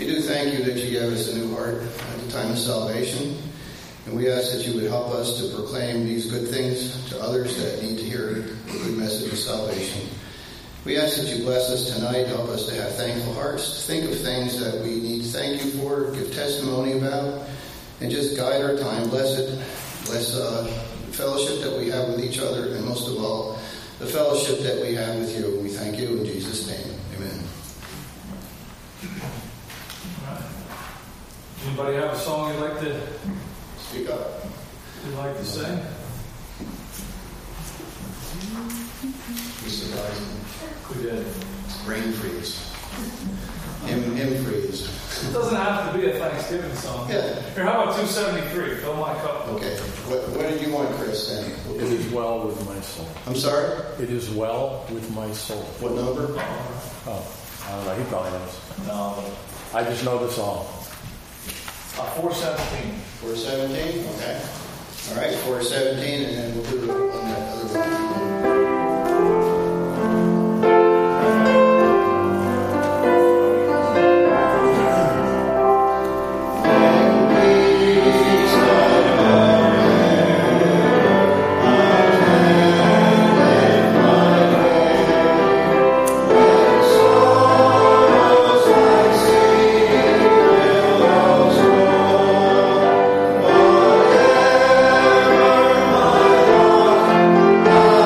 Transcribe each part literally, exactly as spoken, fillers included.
We do thank you that you gave us a new heart at the time of salvation. And we ask that you would help us to proclaim these good things to others that need to hear the good message of salvation. We ask that you bless us tonight, help us to have thankful hearts, think of things that we need to thank you for, give testimony about, and just guide our time. Bless it. Bless uh, the fellowship that we have with each other, and most of all, the fellowship that we have with you. We thank you in Jesus' name. Amen. All right. Anybody have a song you'd like to speak up? You'd like to sing? We surprised him. We did. Rain freeze. Hymn, hymn freeze. It doesn't have to be a Thanksgiving song. Yeah. Here, how about two seventy-three? Fill my cup. Okay. What, what did you want, Chris, then? It is well with my soul. I'm sorry? It is well with my soul. What number? Oh, I don't know. He probably knows. No. I just know the song. Uh, four seventeen. four seventeen? Okay. All right, four seventeen, and then we'll do the one that other one. Oh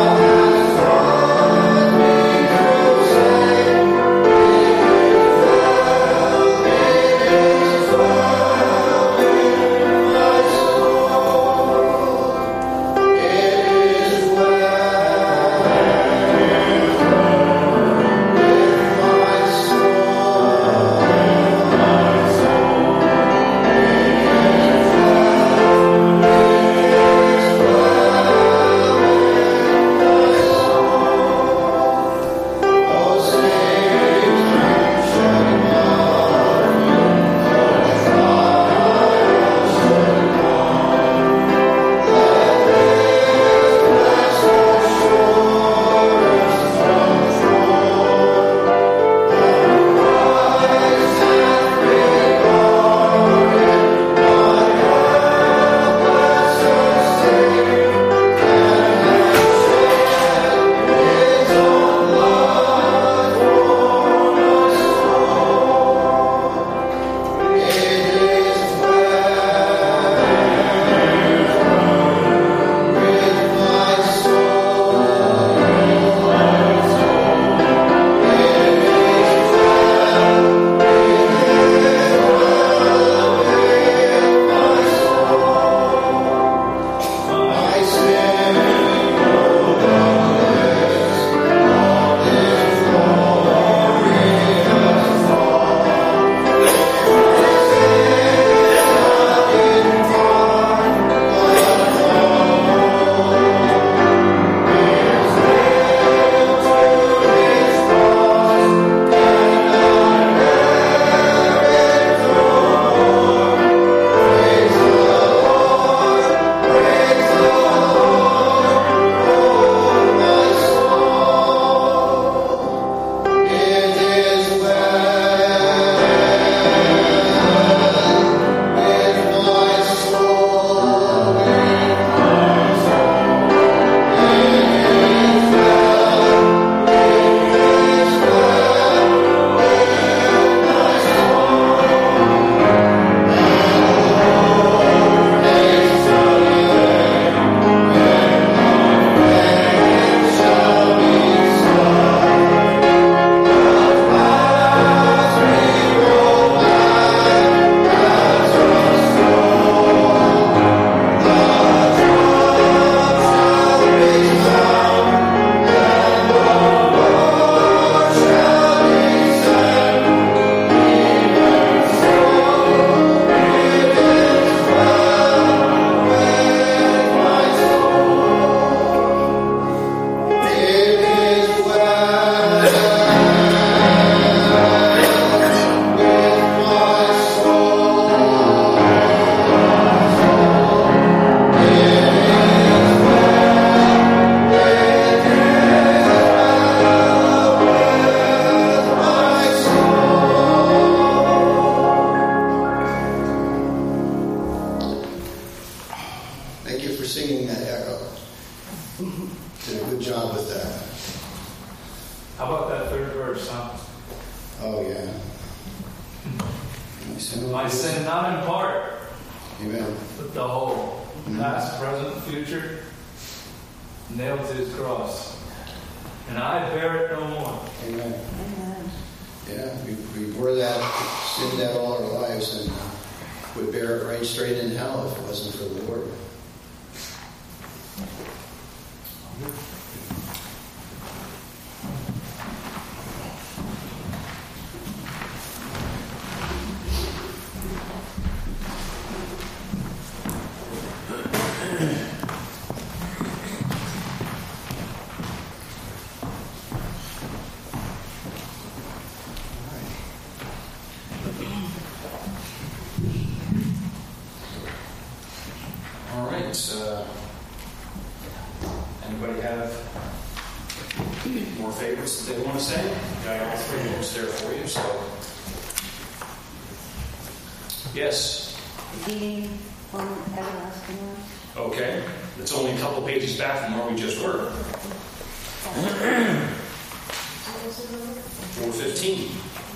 My sin, My sin not in part, Amen. but the whole. Mhm. Past, present, future, nailed to his cross. And I bear it no more. Amen. Yeah, we, we bore that, sin that all our lives, and uh, would bear it right straight in hell if it wasn't for the Lord. All right. Uh, anybody have more favorites that they want to say? Got all three books there for you. So, yes. Being from everlasting life. Okay. It's only a couple pages back from where we just were. four fifteen.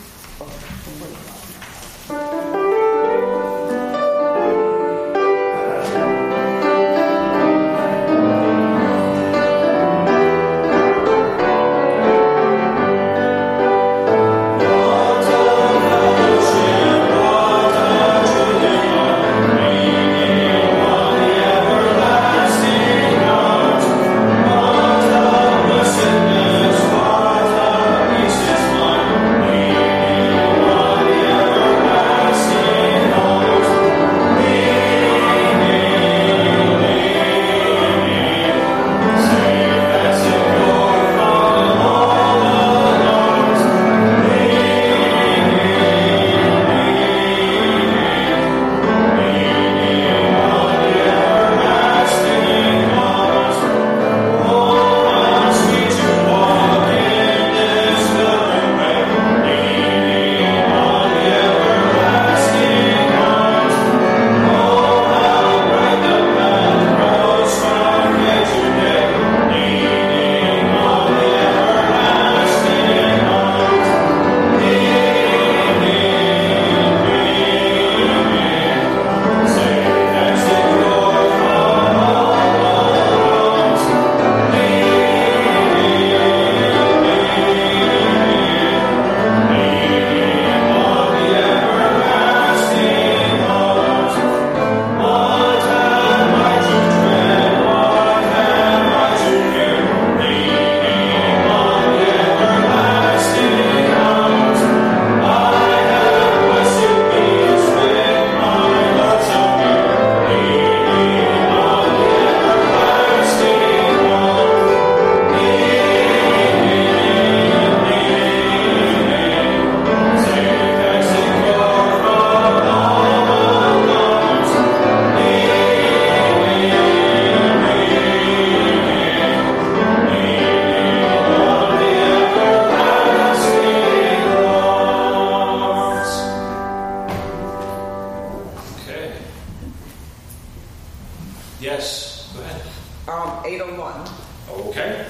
Yes, go ahead. Um, eight oh one. Okay.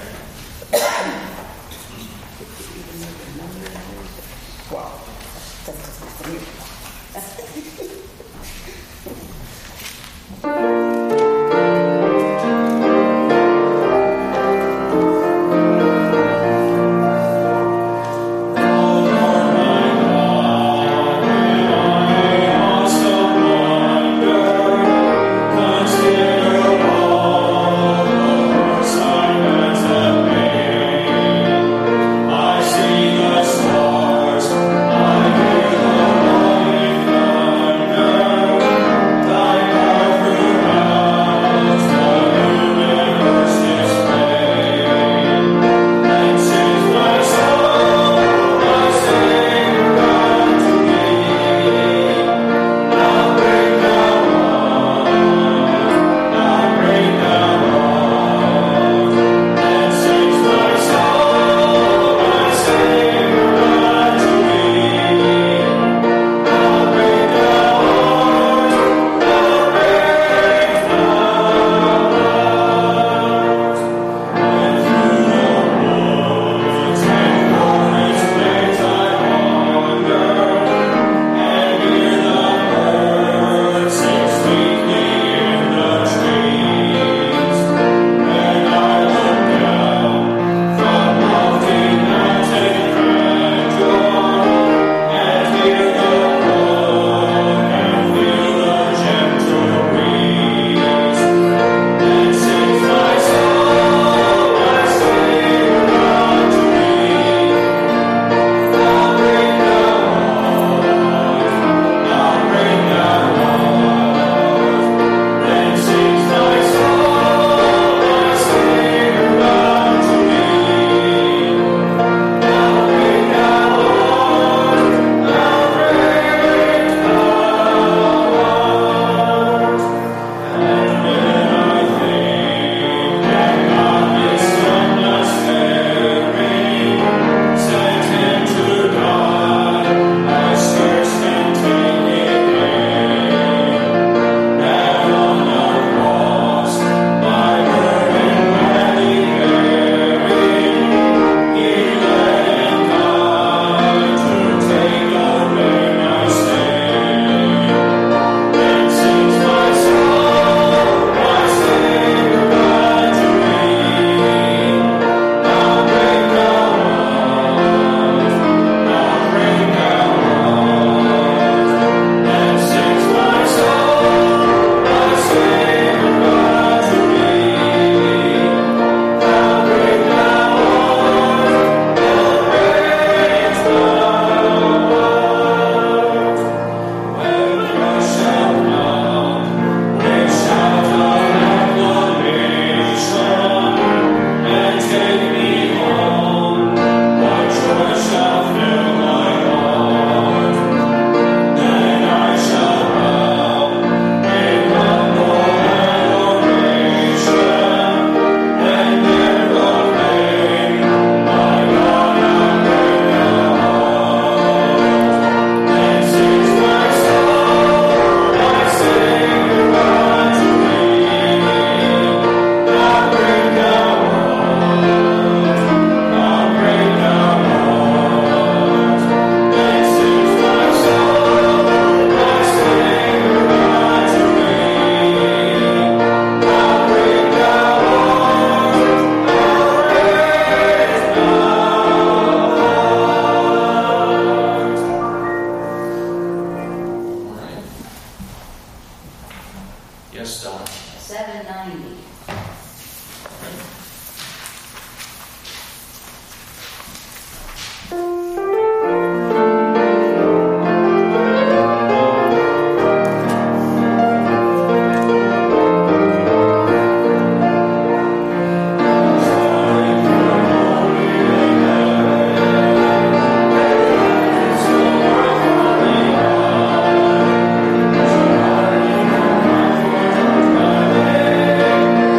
Wow. Thy Yes, Don. seven ninety. Thank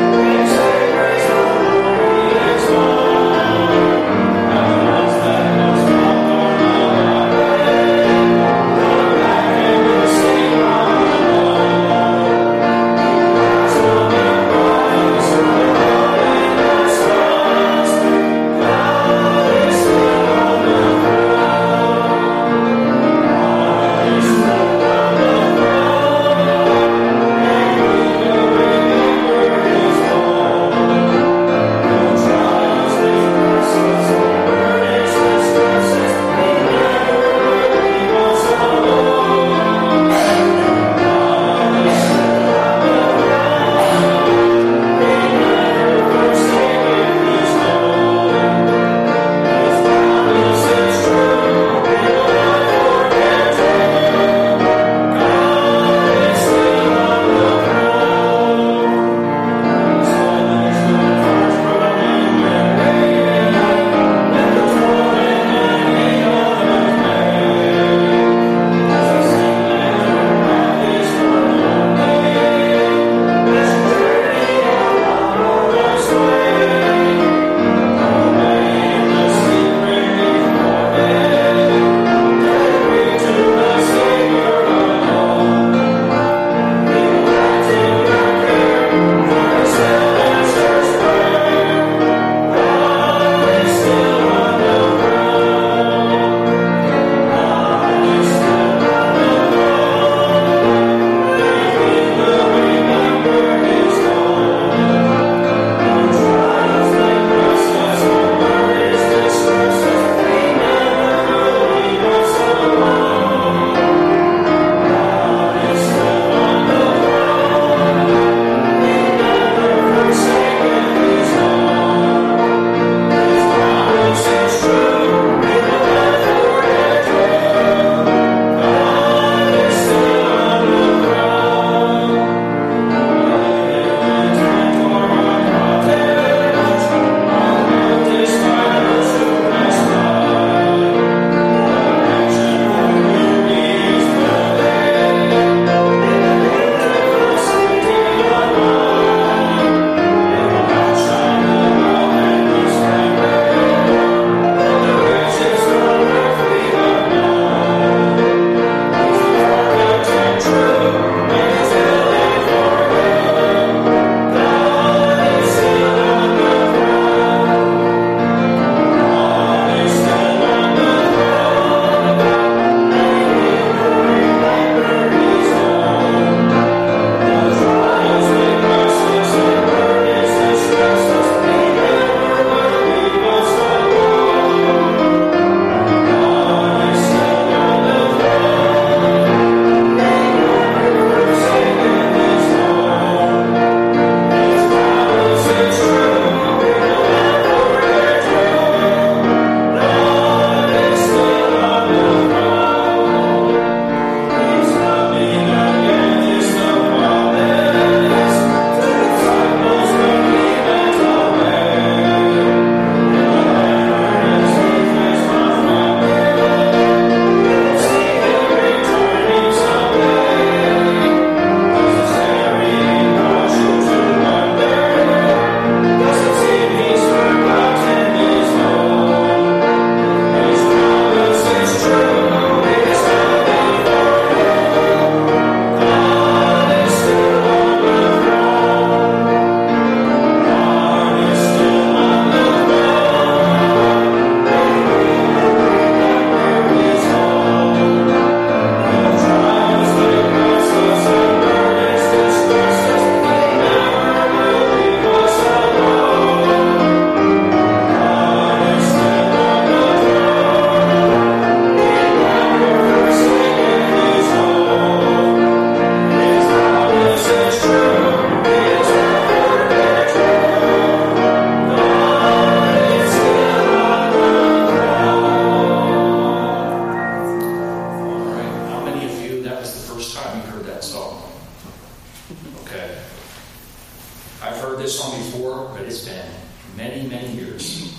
this song before, but it's been many, many years.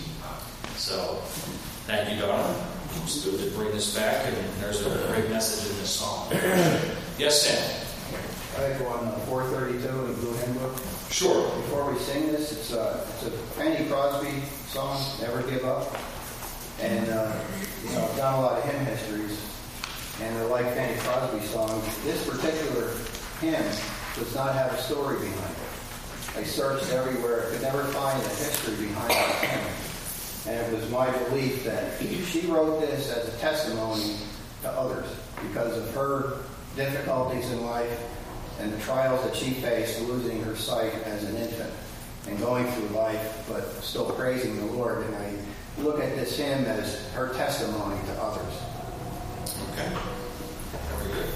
So, thank you, Donna. It's good to bring this back, and there's a great message in this song. Yes, Sam? I go on uh, four thirty-two in the Blue Hymn Book. Sure. Before we sing this, it's, uh, it's a Fanny Crosby song, Never Give Up. And, uh, you know, I've done a lot of hymn histories, and they're like Fanny Crosby songs. This particular hymn does not have a story behind it. I searched everywhere. I could never find a history behind the hymn. And it was my belief that she wrote this as a testimony to others because of her difficulties in life and the trials that she faced losing her sight as an infant and going through life, but still praising the Lord. And I look at this hymn as her testimony to others. Okay. Very good.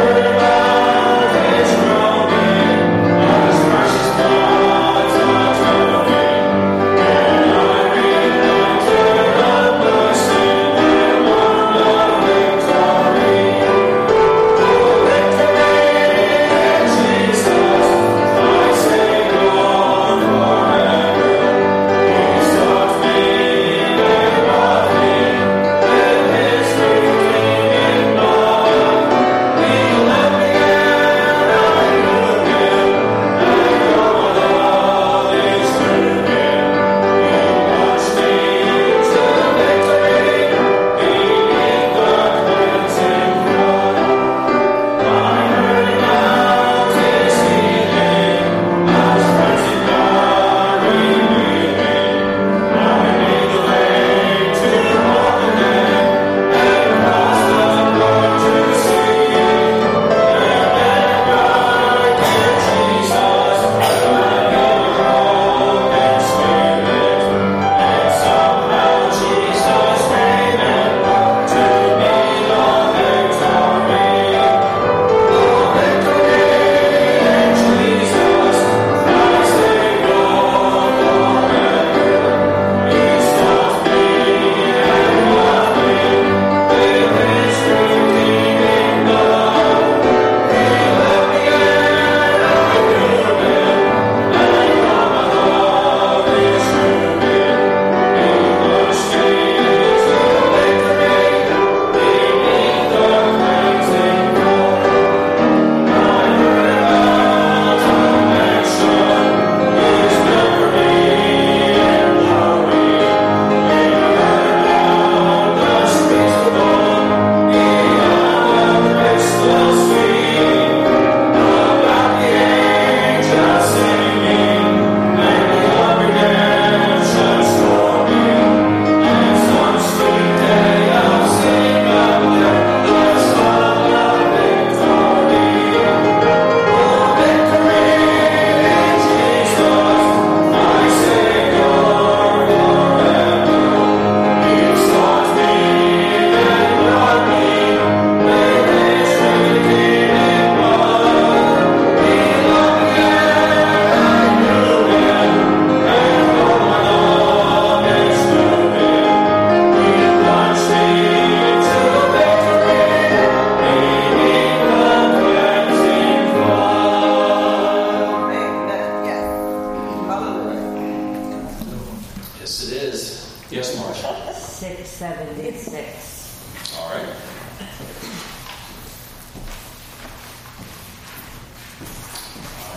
Thank you.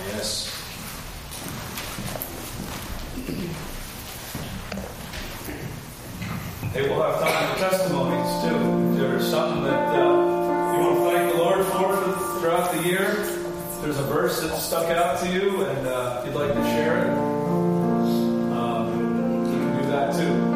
yes. Hey, we'll have time for testimonies too. If there's something that uh, you want to thank the Lord for, for throughout the year, if there's a verse that stuck out to you and uh, you'd like to share it, um, you can do that too.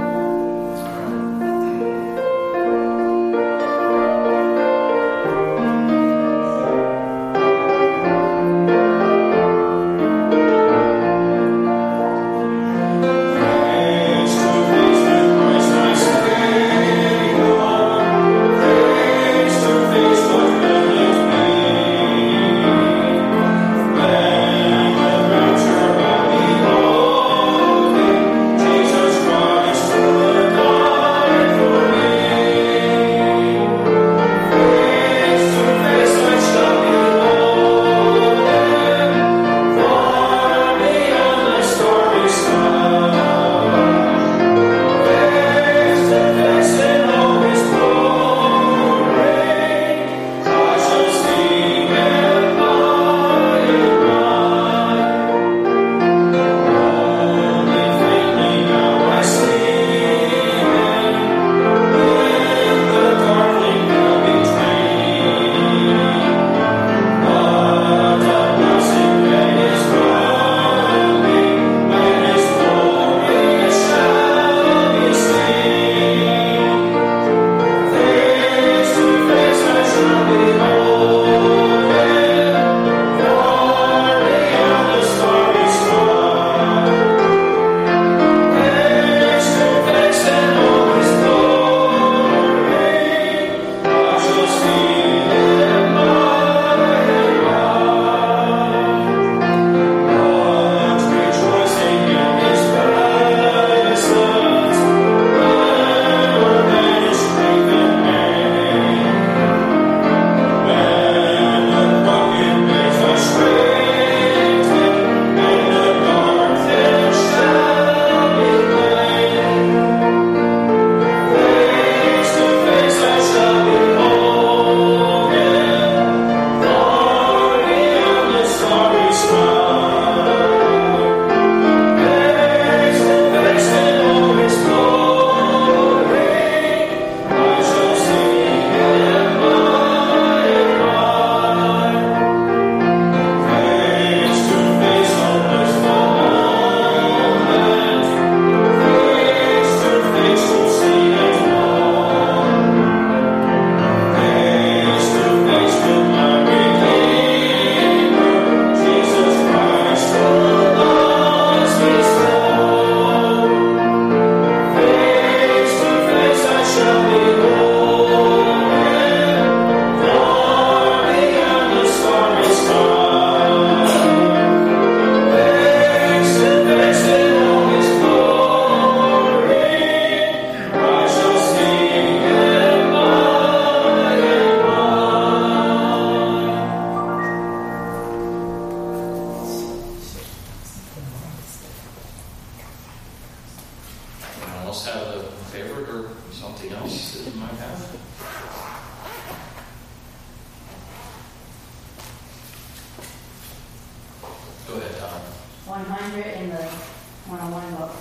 one hundred in the one oh one book.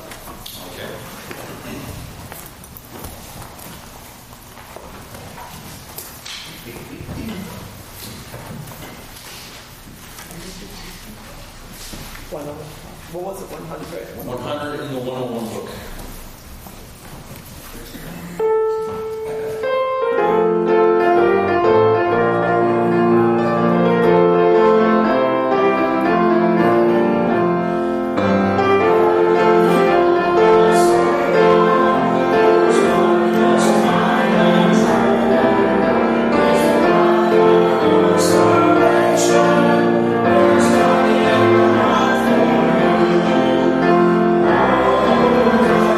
Okay. One oh, what was it, one hundred? one hundred in the one oh one book. Salvation, there's nothing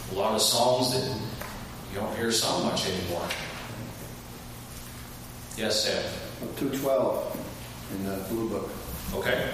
a lot of songs that you don't hear sung much anymore. Yes, Sam? two twelve in the Blue Book. Okay.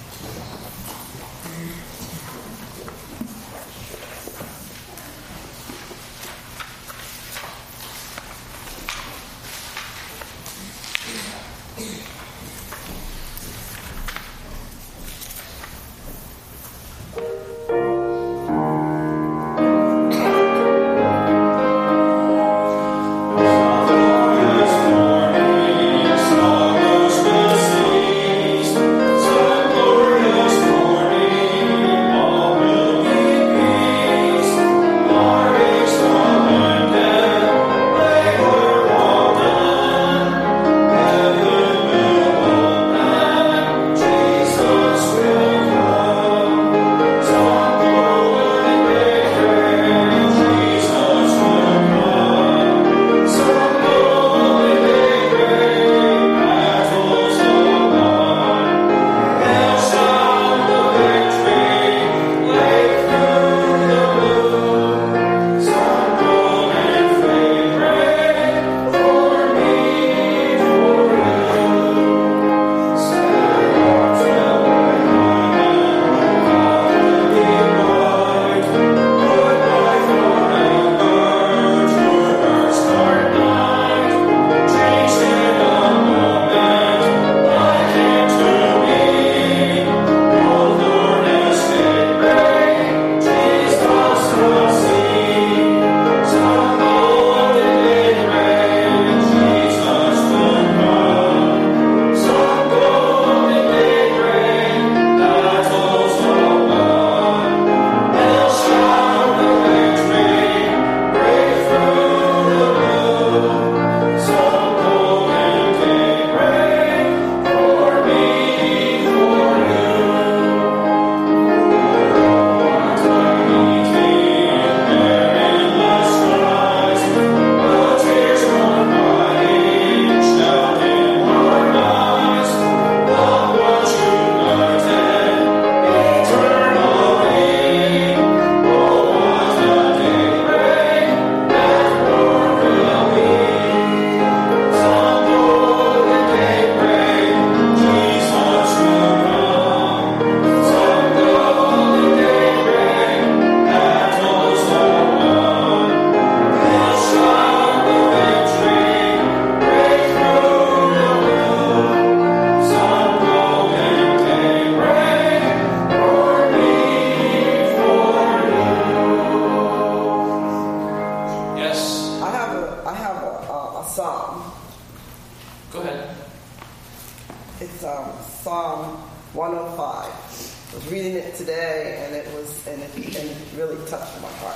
It's um, Psalm one oh five. I was reading it today, and it was and it, and it really touched my heart.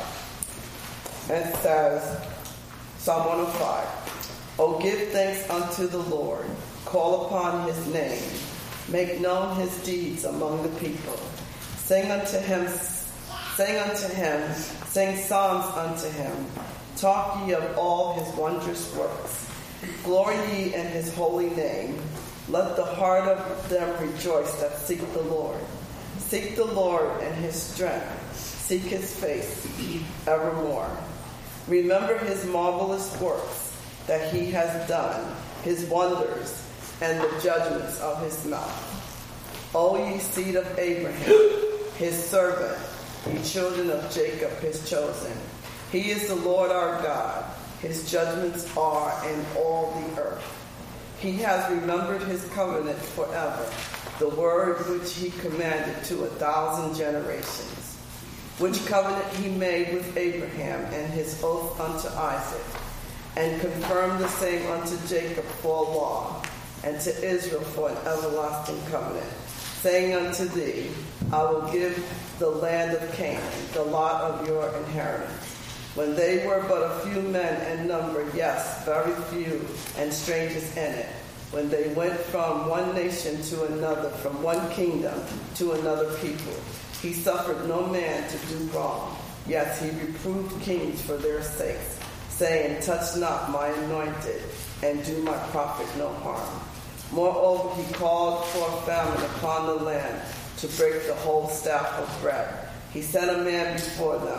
And it says, Psalm one oh five, "O give thanks unto the Lord, call upon his name, make known his deeds among the people. Sing unto him, sing unto him, sing psalms unto him. Talk ye of all his wondrous works. Glory ye in his holy name. Let the heart of them rejoice that seek the Lord. Seek the Lord and his strength. Seek his face evermore. Remember his marvelous works that he has done, his wonders, and the judgments of his mouth. O ye seed of Abraham, his servant, ye children of Jacob, his chosen. He is the Lord our God. His judgments are in all the earth. He has remembered his covenant forever, the word which he commanded to a thousand generations, which covenant he made with Abraham and his oath unto Isaac, and confirmed the same unto Jacob for a law, and to Israel for an everlasting covenant, saying unto thee, I will give the land of Canaan, the lot of your inheritance. When they were but a few men in number, yes, very few, and strangers in it, when they went from one nation to another, from one kingdom to another people, he suffered no man to do wrong. Yes, he reproved kings for their sakes, saying, touch not my anointed, and do my prophet no harm. Moreover, he called for a famine upon the land to break the whole staff of bread. He sent a man before them,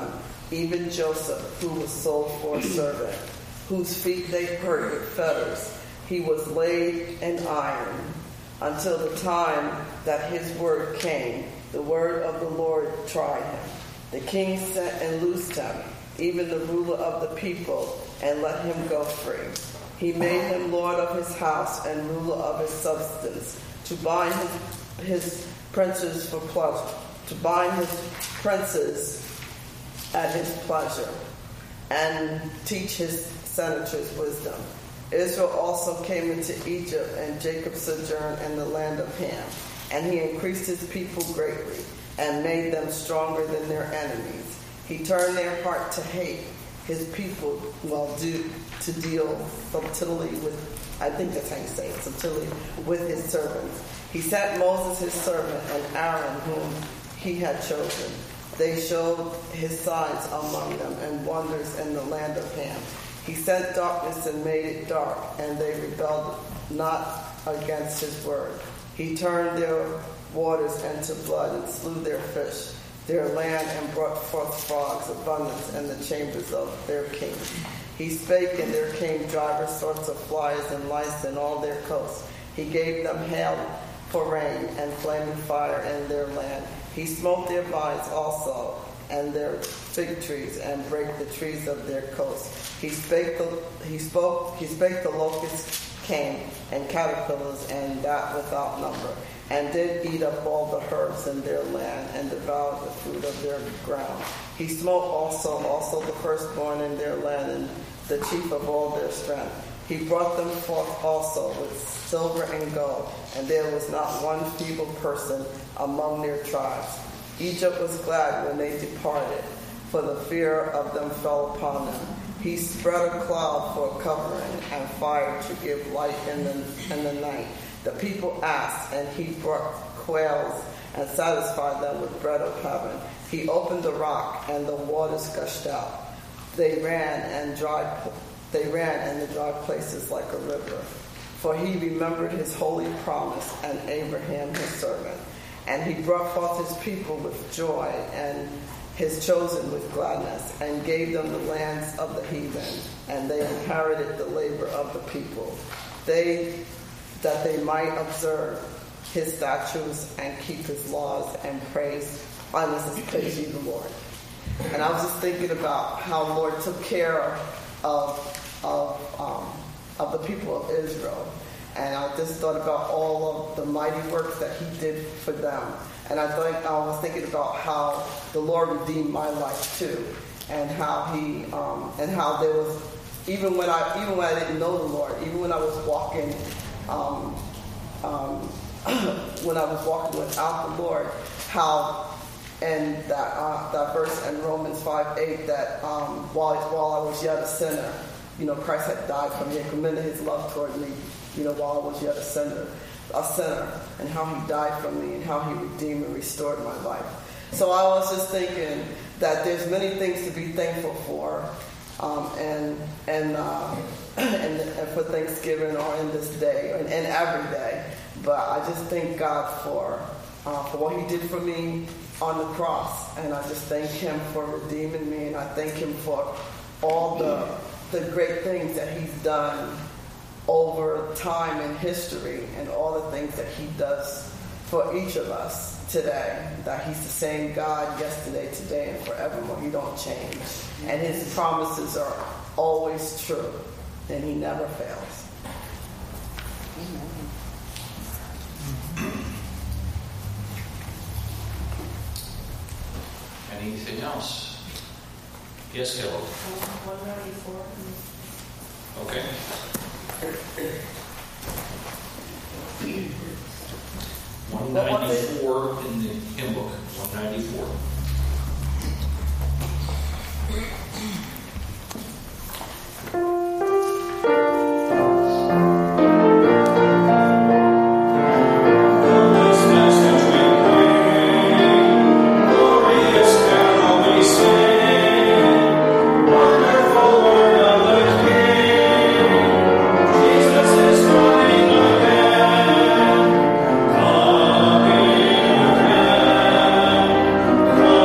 even Joseph, who was sold for a servant, whose feet they hurt with fetters. He was laid in iron until the time that his word came. The word of the Lord tried him. The king sent and loosed him, even the ruler of the people, and let him go free. He made him lord of his house and ruler of his substance, to bind his, his princes for pleasure, to bind his princes at his pleasure, and teach his senators wisdom. Israel also came into Egypt, and Jacob sojourned in the land of Ham. And he increased his people greatly, and made them stronger than their enemies. He turned their heart to hate his people, well, do, to deal subtly with, I think that's how you say it, subtly with his servants. He sent Moses his servant and Aaron, whom he had chosen. They showed his signs among them and wonders in the land of Ham. He sent darkness and made it dark, and they rebelled not against his word. He turned their waters into blood and slew their fish, their land, and brought forth frogs abundance in the chambers of their king. He spake, and there came divers sorts of flies and lice in all their coasts. He gave them hail for rain and flaming fire in their land. He smote their vines also, and their fig trees, and brake the trees of their coasts. He spake the he spoke he spake the locusts came, and caterpillars, and that without number, and did eat up all the herbs in their land, and devoured the fruit of their ground. He smote also also the firstborn in their land, and the chief of all their strength. He brought them forth also with silver and gold, and there was not one feeble person among their tribes. Egypt was glad when they departed, for the fear of them fell upon them. He spread a cloud for a covering, and fire to give light in the, in the night. The people asked, and he brought quails and satisfied them with bread of heaven. He opened the rock, and the waters gushed out. They ran and dry, they ran in the dry places like a river. For he remembered his holy promise and Abraham his servant. And he brought forth his people with joy, and his chosen with gladness, and gave them the lands of the heathen, and they inherited the labor of the people. They, that they might observe his statutes and keep his laws and praise, and this is praise ye the Lord. And I was just thinking about how the Lord took care of of um, of the people of Israel. And I just thought about all of the mighty works that he did for them. And I think I was thinking about how the Lord redeemed my life too, and how he um, and how there was even when I even when I didn't know the Lord, even when I was walking um, um, when I was walking without the Lord, how and that uh, that verse in Romans five eight that um, while while I was yet a sinner, you know, Christ had died for me and commended his love toward me. You know, while I was yet a sinner, a sinner, and how he died for me, and how he redeemed and restored my life. So I was just thinking that there's many things to be thankful for, um, and and, uh, and and for Thanksgiving or in this day and, and every day. But I just thank God for uh, for what he did for me on the cross, and I just thank him for redeeming me, and I thank him for all the the great things that he's done over time in history, and all the things that he does for each of us today, that he's the same God yesterday, today, and forevermore. He don't change. And his promises are always true, and he never fails. Anything else? Yes, Caleb. one ninety-four. Okay. one ninety-four in the hymn book. one ninety-four. Come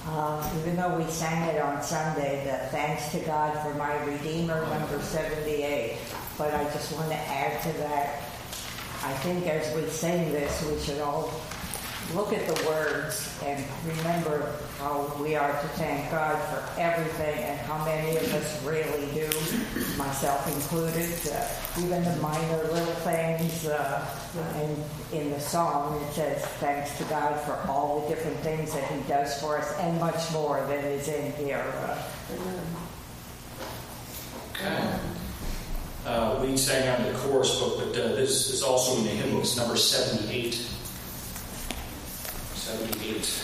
Uh, even though we sang it on Sunday, the thanks to God for my Redeemer, number seventy-eight. But I just want to add to that. I think as we sing this, we should all look at the words and remember how we are to thank God for everything and how many of us really do, myself included, uh, even the minor little things. Uh, and in the song it says, thanks to God for all the different things that he does for us and much more than is in here. Uh, Okay. Uh, we sang out in the chorus book, but uh, this is also in the hymn books, number seventy-eight. seventy-eight.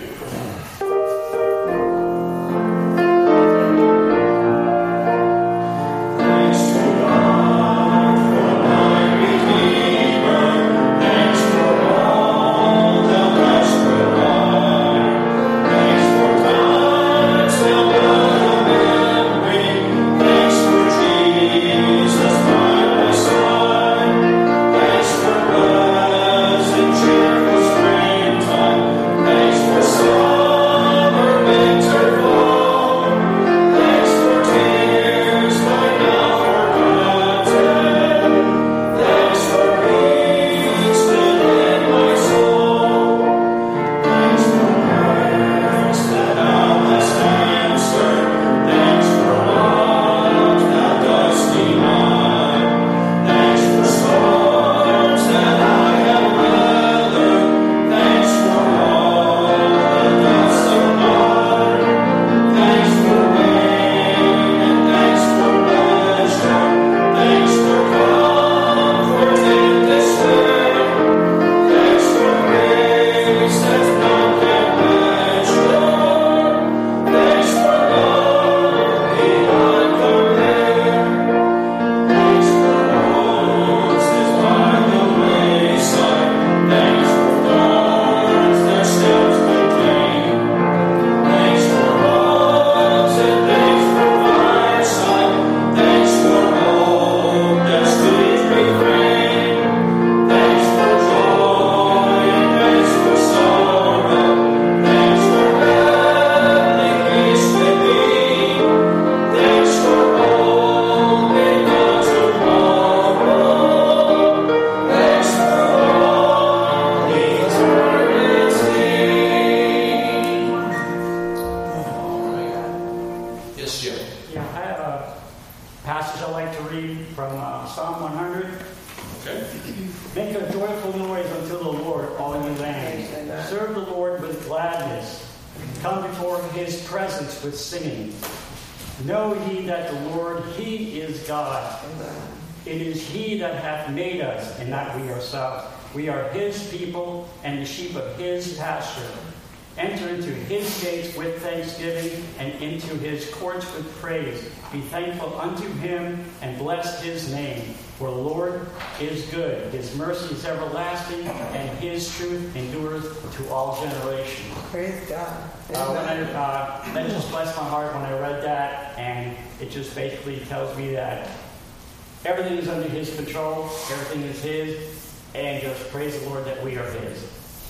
We are his people and the sheep of his pasture. Enter into his gates with thanksgiving and into his courts with praise. Be thankful unto him and bless his name. For the Lord is good. His mercy is everlasting and his truth endures to all generations. Praise God. Uh, when I, uh, that just blessed my heart when I read that, and it just basically tells me that everything is under his control, everything is his, and just praise the Lord that we are his.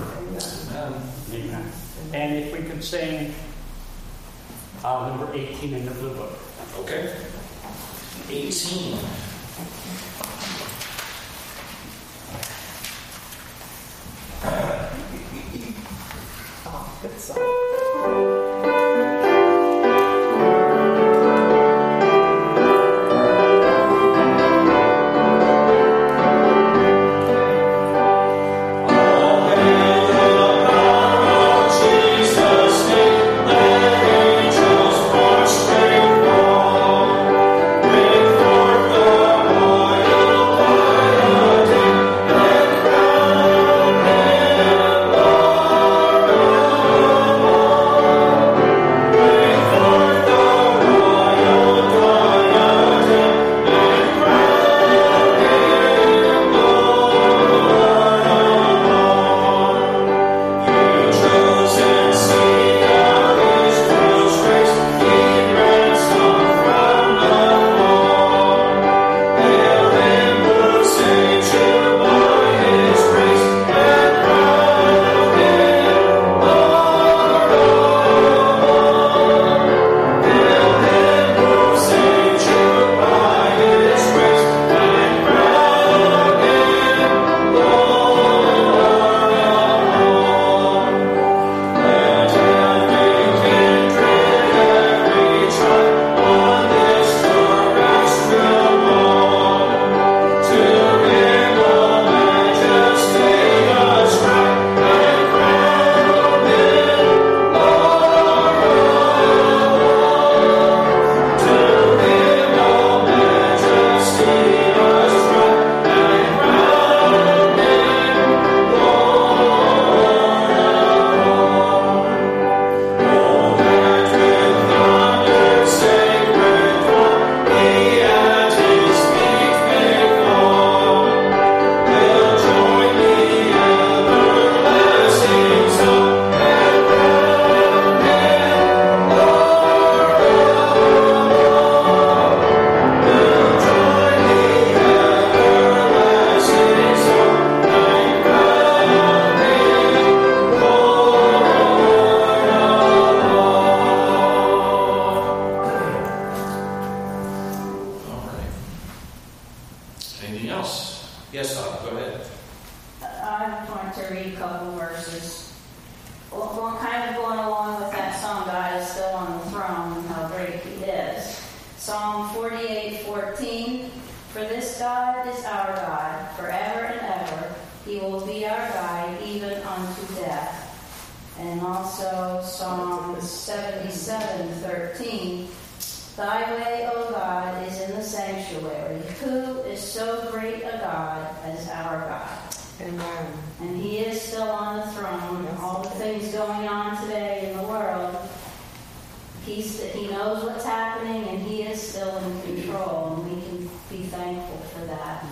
Amen. Amen. And if we could sing uh, number eighteen in the blue book. Okay. eighteen. Oh, good song. With forth the oil For this God is our God forever and ever. He will be our guide even unto death. And also Psalm seventy-seven thirteen. Thy way, O God, is in the sanctuary. Who is so great a God as our God? Amen. And He is still on the throne. All the things going on today in the world, He's, He knows what's happening, and He is still in control, and we can be thankful for that.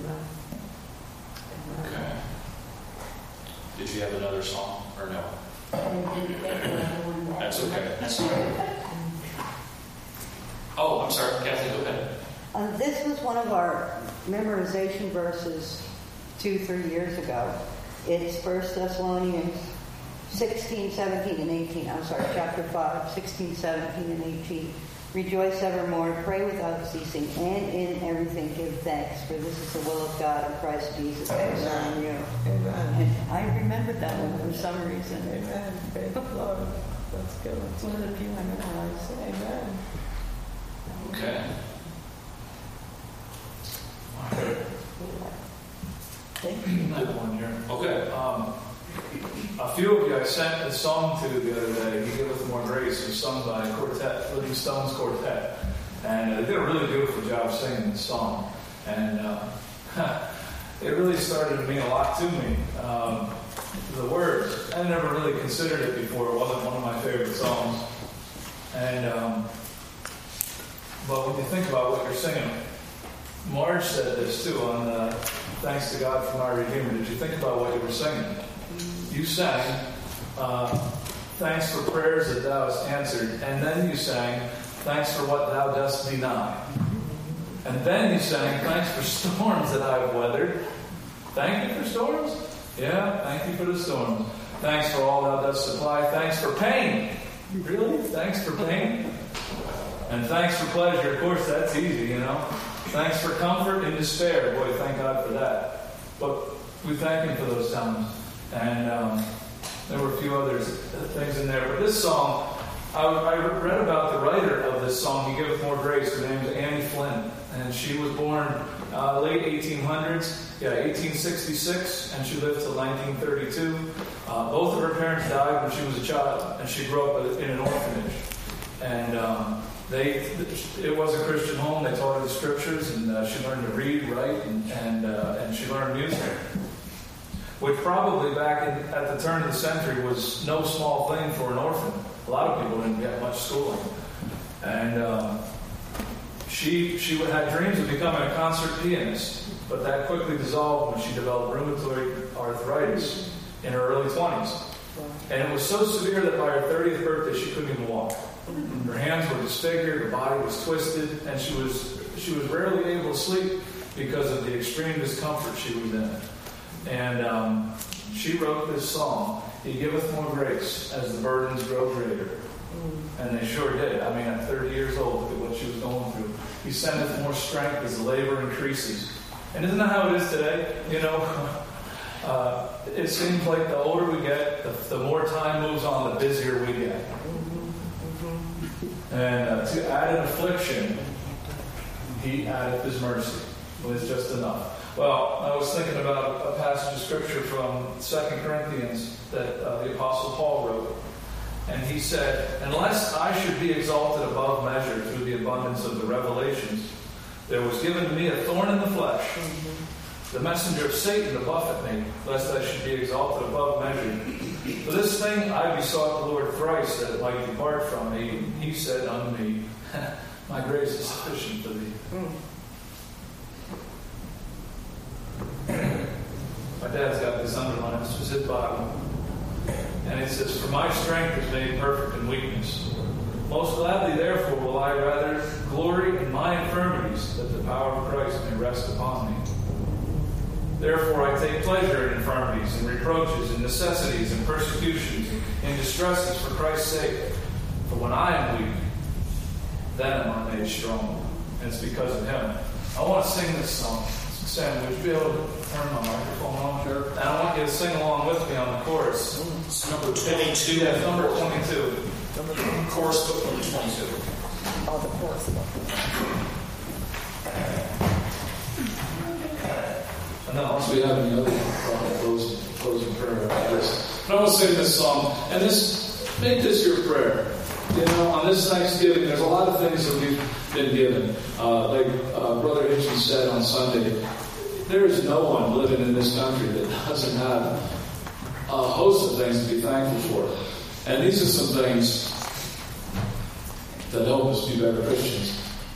Okay. Did you have another song or no? I didn't get another one. That's okay. That's all right. Oh, I'm sorry, Kathy, go ahead. Uh, this was one of our memorization verses two, three years ago. It's First Thessalonians sixteen, seventeen, and eighteen. I'm sorry, chapter five, sixteen, seventeen, and eighteen. Rejoice evermore, pray without ceasing, and in everything give thanks, for this is the will of God in Christ Jesus concerning you. Amen. And I remembered that one for some reason. Amen. Praise the Lord. That's good. It's one of the few I memorized. Amen. Okay. I have one here. Okay. Um, a few of you I sent a song to the other day, He Giveth More Grace, was sung by a quartet, Living Stones Quartet. And uh, they did a really beautiful job singing the song. And uh, it really started to mean a lot to me. Um, the words, I never really considered it before. It wasn't one of my favorite songs. And um, but when you think about what you're singing, Marge said this too on the Thanks to God for My Redeemer. Did you think about what you were singing? You sang, uh, thanks for prayers that thou hast answered. And then you sang, thanks for what thou dost deny. And then you sang, thanks for storms that I have weathered. Thank you for storms? Yeah, thank you for the storms. Thanks for all thou dost supply. Thanks for pain. Really? Thanks for pain? And thanks for pleasure. Of course, that's easy, you know. Thanks for comfort in despair. Boy, thank God for that. But we thank Him for those times. And um, there were a few other things in there. But this song, I, I read about the writer of this song, He Giveth More Grace. Her name is Annie Flynn. And she was born uh, late eighteen hundreds, yeah, eighteen sixty-six, and she lived till nineteen thirty-two. Uh, both of her parents died when she was a child, and she grew up in an orphanage. And um, they, it was a Christian home. They taught her the scriptures, and uh, she learned to read, write, and and, uh, and she learned music, which probably back in, at the turn of the century was no small thing for an orphan. A lot of people didn't get much schooling, and um, she she had dreams of becoming a concert pianist, but that quickly dissolved when she developed rheumatoid arthritis in her early twenties, and it was so severe that by her thirtieth birthday she couldn't even walk. Her hands were disfigured, her body was twisted, and she was she was rarely able to sleep because of the extreme discomfort she was in. And um, she wrote this song, He Giveth More Grace as the burdens grow greater. And they sure did. I mean, at thirty years old, look at what she was going through. He sendeth more strength as the labor increases. And isn't that how it is today? You know, uh, it seems like the older we get, the, the more time moves on, the busier we get. And uh, to add an affliction, He addeth His mercy. Well, it's just enough. Well, I was thinking about a passage of Scripture from Second Corinthians that uh, the Apostle Paul wrote. And he said, unless I should be exalted above measure through the abundance of the revelations, there was given to me a thorn in the flesh, the messenger of Satan to buffet me, lest I should be exalted above measure. For this thing I besought the Lord thrice, that it might depart from me. He said unto me, my grace is sufficient for thee. My dad's got this underlined. This was his Bible. And it says, for my strength is made perfect in weakness. Most gladly, therefore, will I rather glory in my infirmities, that the power of Christ may rest upon me. Therefore I take pleasure in infirmities, and reproaches, and necessities, and persecutions, and distresses for Christ's sake. For when I am weak, then am I made strong. And it's because of Him. I want to sing this song. Sam, would you be able to turn my microphone on? Sure. And I want you to sing along with me on the chorus. It's number twenty-two. Yeah, number twenty-two. Chorus book number twenty-two. Oh, the chorus book. if we have any other uh, closing, closing prayer after this. But I want to sing this song, and this, make this your prayer. You know, on this Thanksgiving, there's a lot of things that we've been given. Uh, like uh, Brother Hitchens said on Sunday, there is no one living in this country that doesn't have a host of things to be thankful for. And these are some things that help us be better Christians.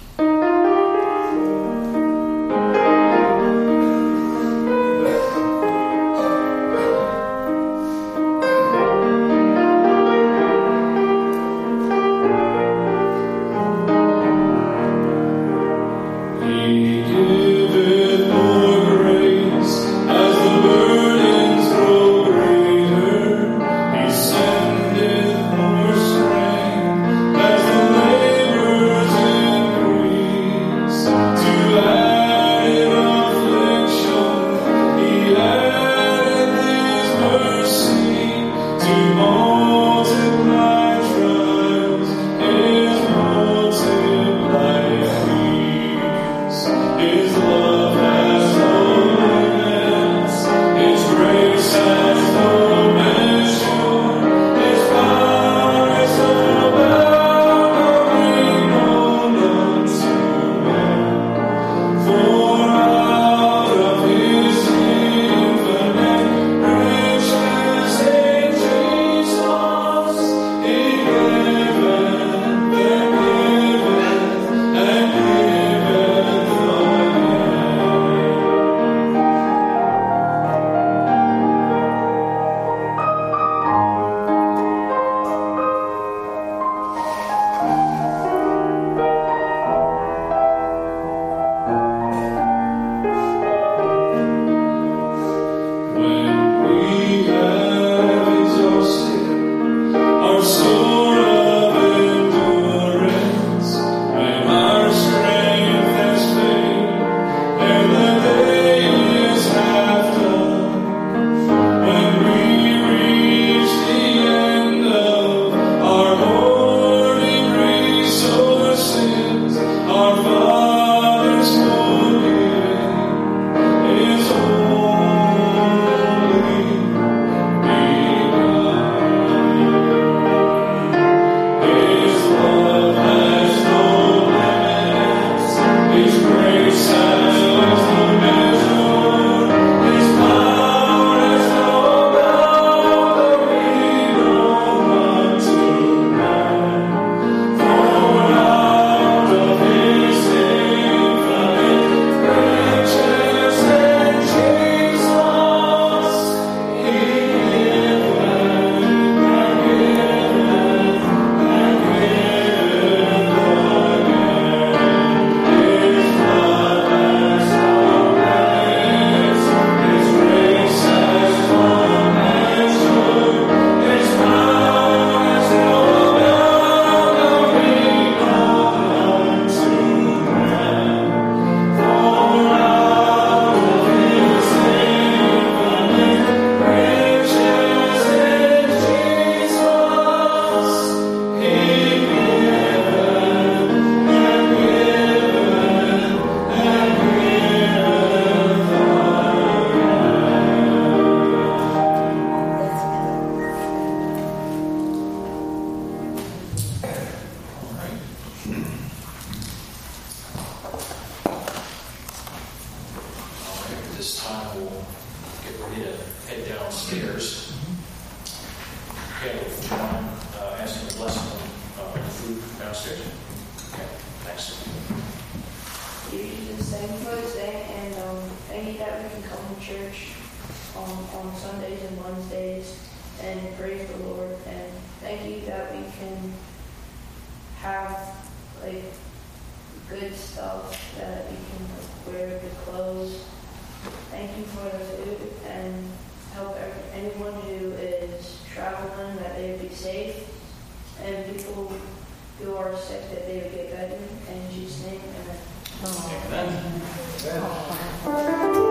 who are sick, that they would get better. In Jesus' name, amen. Amen. Amen.